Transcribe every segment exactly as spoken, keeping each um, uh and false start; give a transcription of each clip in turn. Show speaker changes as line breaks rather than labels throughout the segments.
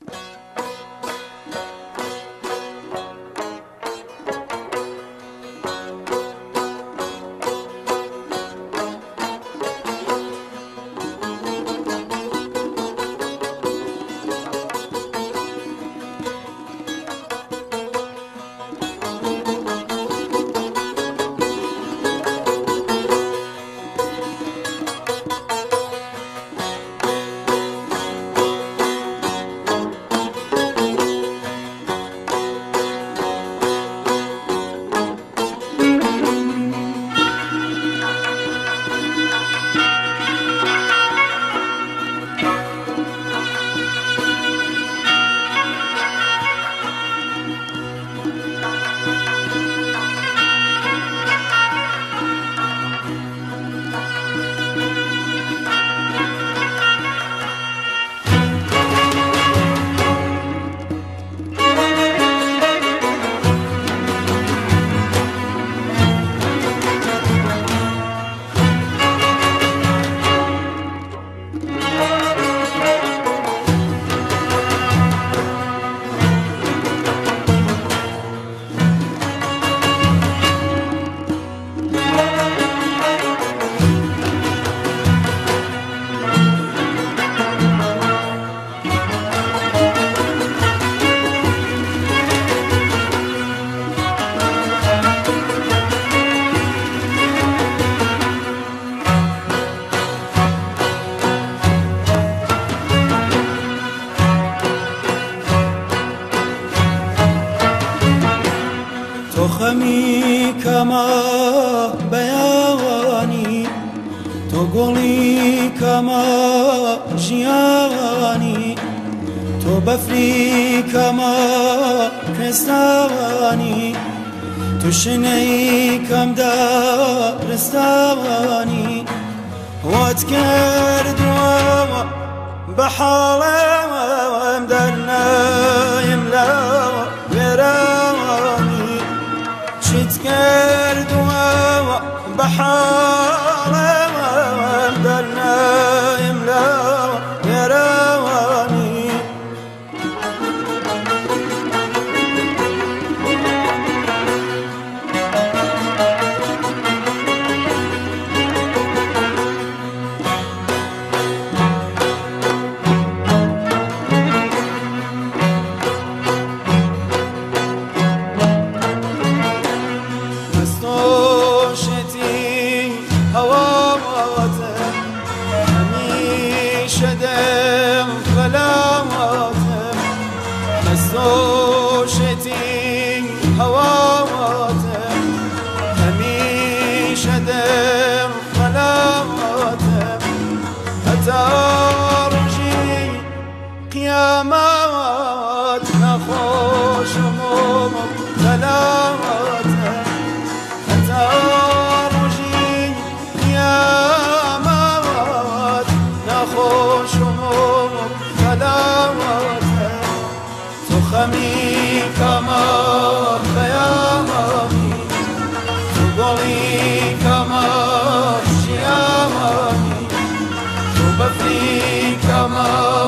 تو خمی کما بیانی تو گلی کما جیانی تو بفری کما کستانی تو شنی کم دارستانی وات کردم بحالم در نایم لا ورانی چیت کردم بحالم در نایم لا ورانی شدم ظلاماتم مسوشتي هواتم هميشه دم ظلاماتم هترجي قيامات نخوش مبتلاتم هترجي قيامات نخوش مبتلاتم تو خمی کما بیامانی تو گلی کما شیامانی تو بفری کما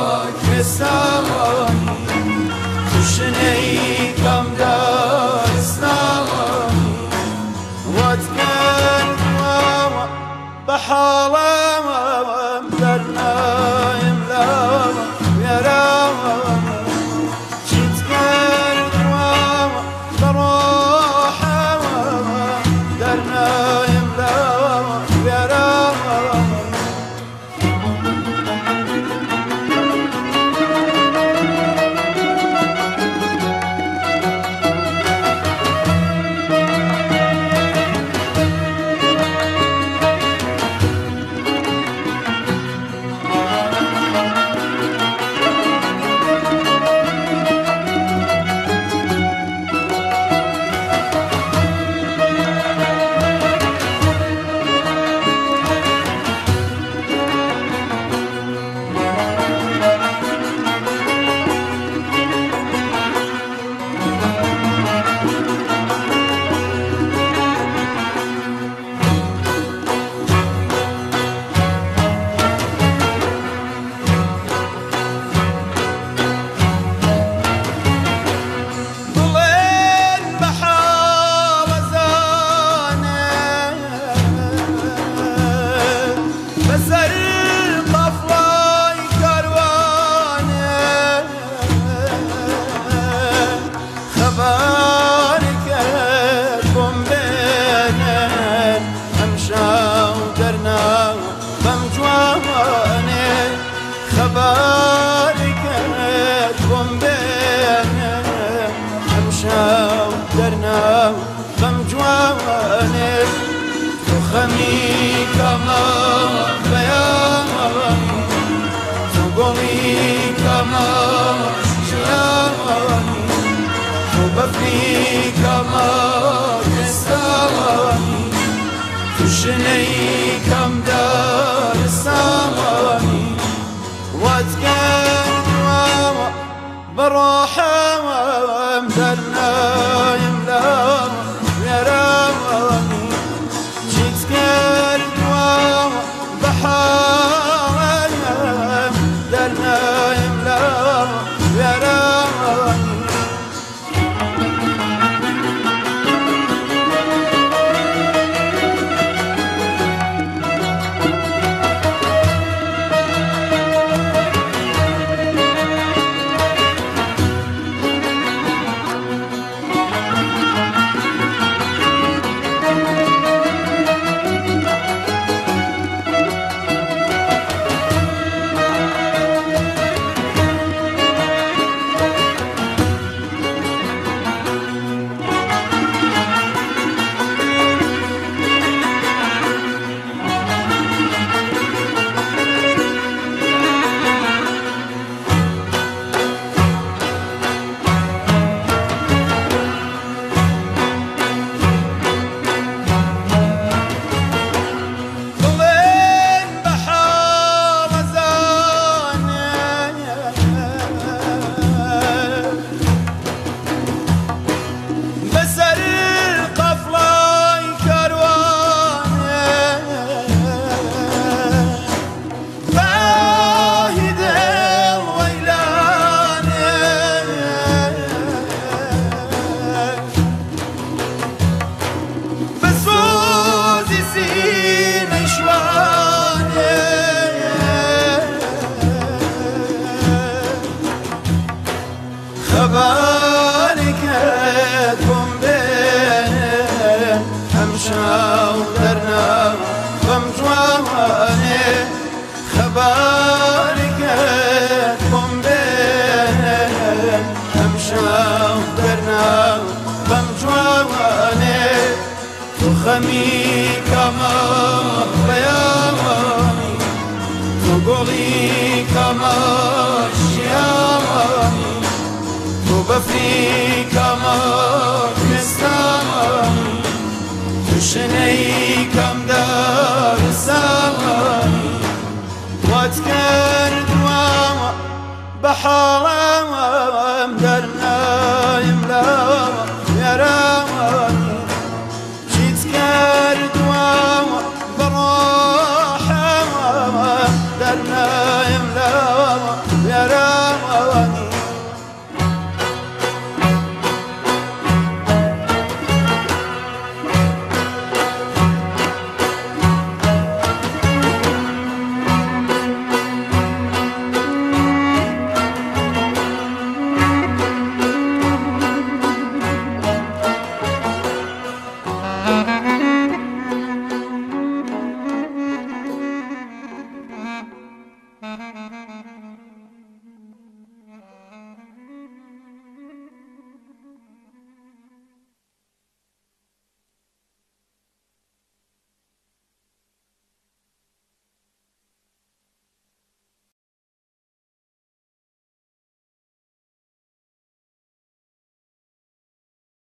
کسامانی تو شنی کم دارستانی وات کردم بحالم در نایم لا ورام شياماني وبفنيك ما تستواني تشنيك مدار السماني واتكن واما بروحه ومدرنا يملا يراماني جيت كرد واما بحار مدرنا يملا يراماني خبالك تكون بين همشا ودرنا بمجواني خبالك تكون بين همشا ودرنا بمجواني تخمي كما بيامي تقولي كما شيامي وبفنيك ما تستماني تشنيك مدار السماني واتكرد واما بحارة مدرنا يملا